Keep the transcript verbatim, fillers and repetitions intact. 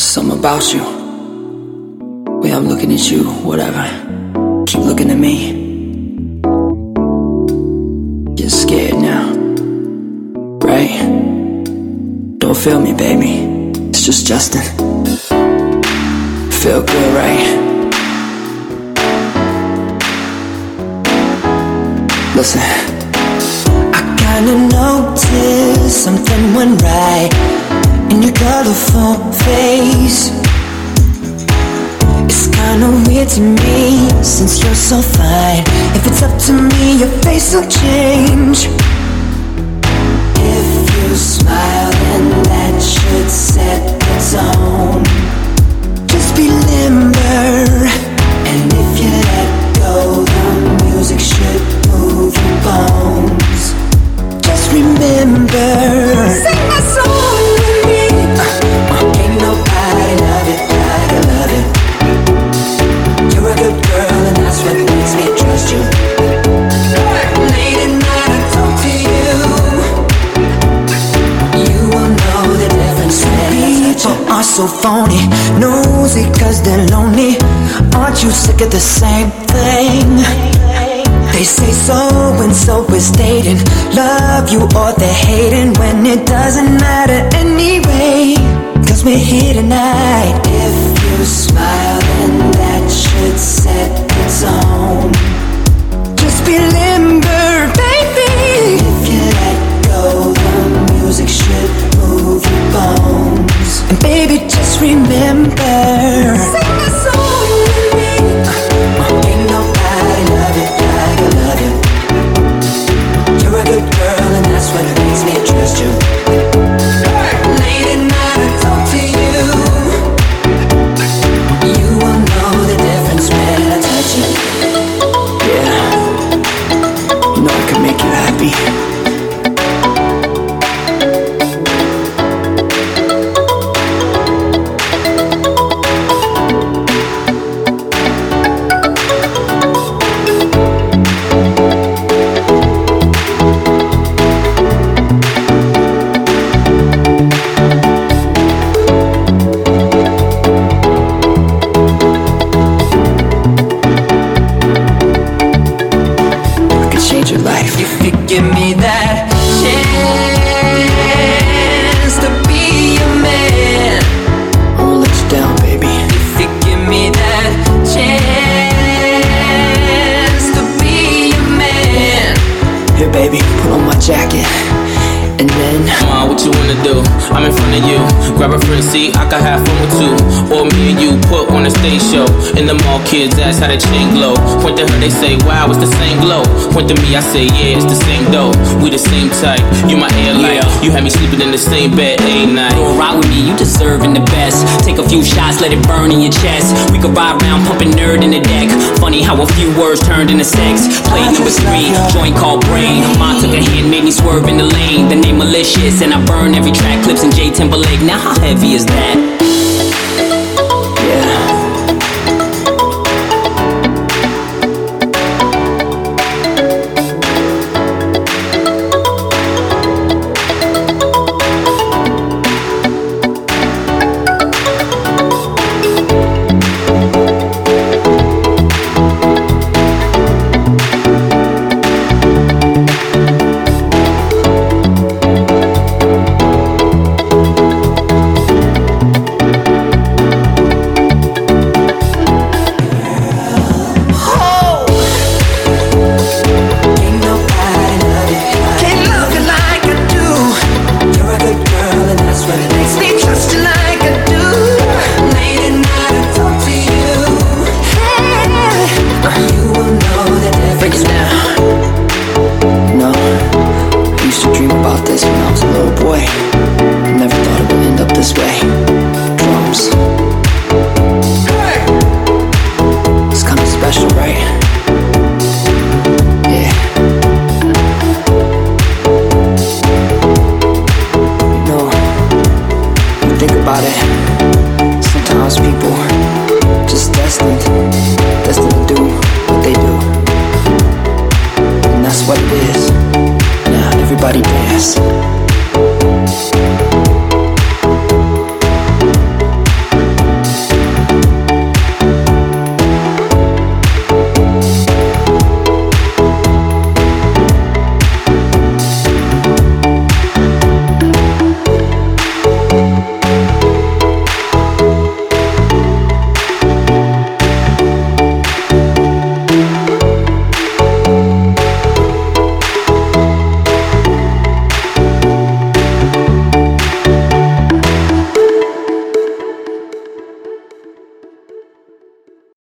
Something about you. Way I'm looking at you, whatever. Keep looking at me. You're scared now, right? Don't feel me, baby. It's just Justin. Feel good, right? Listen. I kinda noticed something went right in your colorful face. It's kinda weird to me, since you're so fine. If it's up to me, your face will change. If you smile, then that should set the tone. Just be limber, and if you let go, the music should move your bones. Just remember, sing a song with me. uh, uh, Ain't nobody love it like I love it. You're a good girl, and that's what makes me trust you. Late at night I talk to you. You will know the difference when I touch you. People are so phony, nosy cause they're lonely. Aren't you sick of the same thing? They say so-and-so is dating, love you or they're hating, when it doesn't matter anyway, cause we're here tonight. If you smile, then that should set the tone. Just be limber, baby. If you let go, the music should move your bones. And baby, just remember, sing a song with me. uh, uh, Ain't nobody love it like I love you. You're a good girl, and that's what makes me trust you. Late at night I talk to you. You will know the difference when I touch you. Yeah, you know I can make you happy. Give me that chance to be your man. I won't let you down, baby. If you give me that chance to be your man. Here, baby, put on my jacket. And then, come on, what you wanna do? I'm in front of you. Grab a front seat, I can have fun with two. Or me and you put on a stage show. In the mall, kids ask how the chain glow. Point to her, they say, wow, it's the same glow. Point to me, I say, yeah, it's the same dough. We the same type, you my air light. Yeah. You had me sleeping in the same bed a night. Go ride with me, you deserving the best. Take a few shots, let it burn in your chest. We could ride around pumping nerd in the deck. Funny how a few words turned into sex. Play number three, joint called brain. Mom took a hand, made me swerve in the lane. The name malicious, and I burn every track. Clips in J Timberlake. Now how heavy is that? Yeah. About it. Sometimes people just destined, destined to do what they do, and that's what it is. Now everybody dance.